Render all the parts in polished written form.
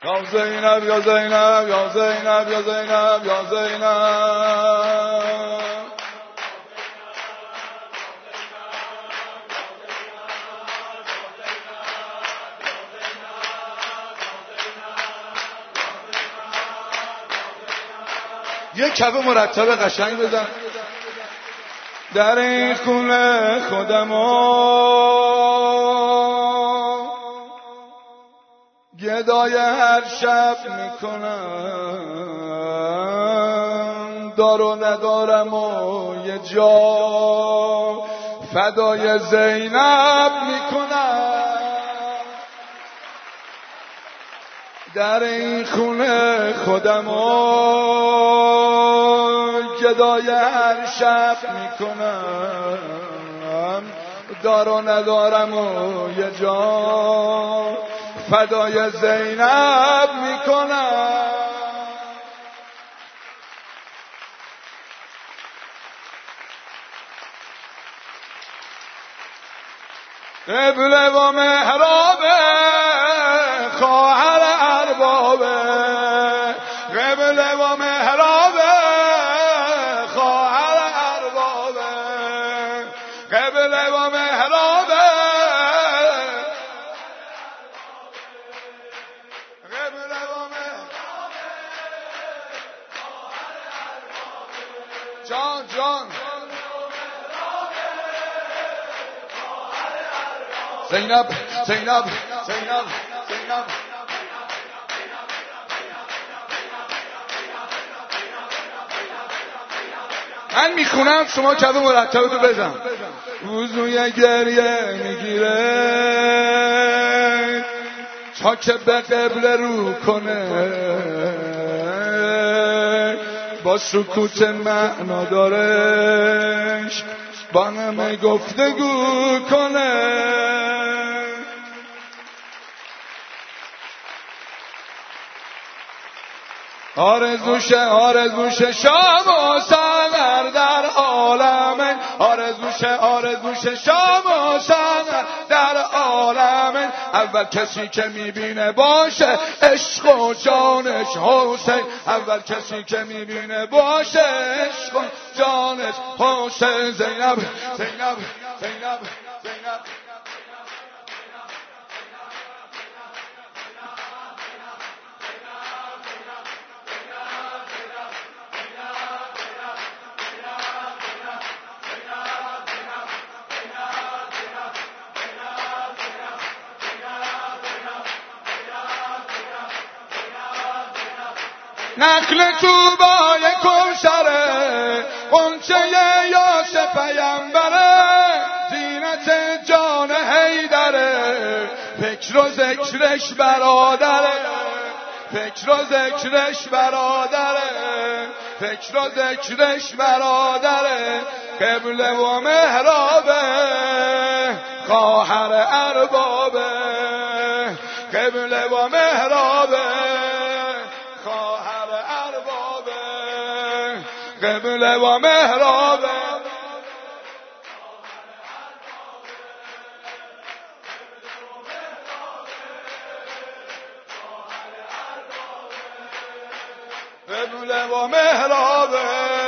یا زینب یا زینب یا زینب یا زینب یا زینب. یه کف مرتب قشنگ بزن. در این خونه خودمو گدای هر شب میکنم، دار و ندارم و یه جا فدای زینب میکنم. در این خونه خودمو گدای هر شب میکنم، دار و ندارم و یه جا فدای زینب میکنم. قبله و محرابه خواهر اربابه، قبله و محرابه خواهر اربابه، قبله و محرابه قبله و محرابه. جان جان زینب زینب زینب زینب. من میخونم شما کف مرتبتو بزن. وضوی گریه میگیره تا که به قبله رو کنه، با سکوت معنا دارش با همه گفتگو کنه. آرزوشه شام و سحر در عالم، آرزوشه شام و سحر در عالم. اول کسی که میبینه باشه عشق و جانش حسین، اول کسی که میبینه باشه عشق و جانش حسین. زینب زینب زینب زینب. نخل توبای کوثره، غنچه یاس پیمبره، زینت جان حیدره، فکر و ذکرش برادره، فکر و ذکرش برادره، فکر و ذکرش برادره. قبله و محرابه خواهر اربابه، قبله و محرابه خواهر اربابه، قبله و محرابه. قبله و محرابه،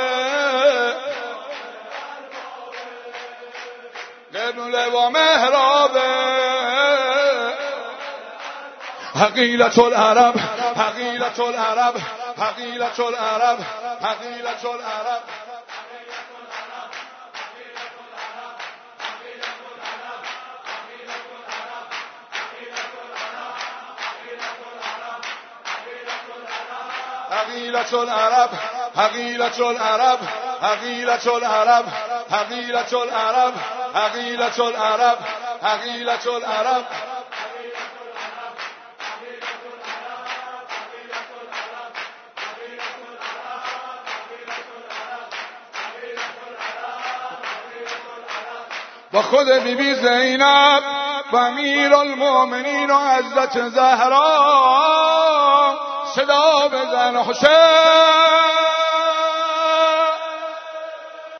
قبله و محرابه. حقیلة العرب حقیلة العرب حقیلة العرب حقیلة العرب. حقیلة العرب حقیلة العرب حقیلة العرب حقیلة العرب حقیلة العرب حقیلة العرب. با خود بیبی زینب و امیر المؤمنین و حضرت زهرا صدا بزن حسین.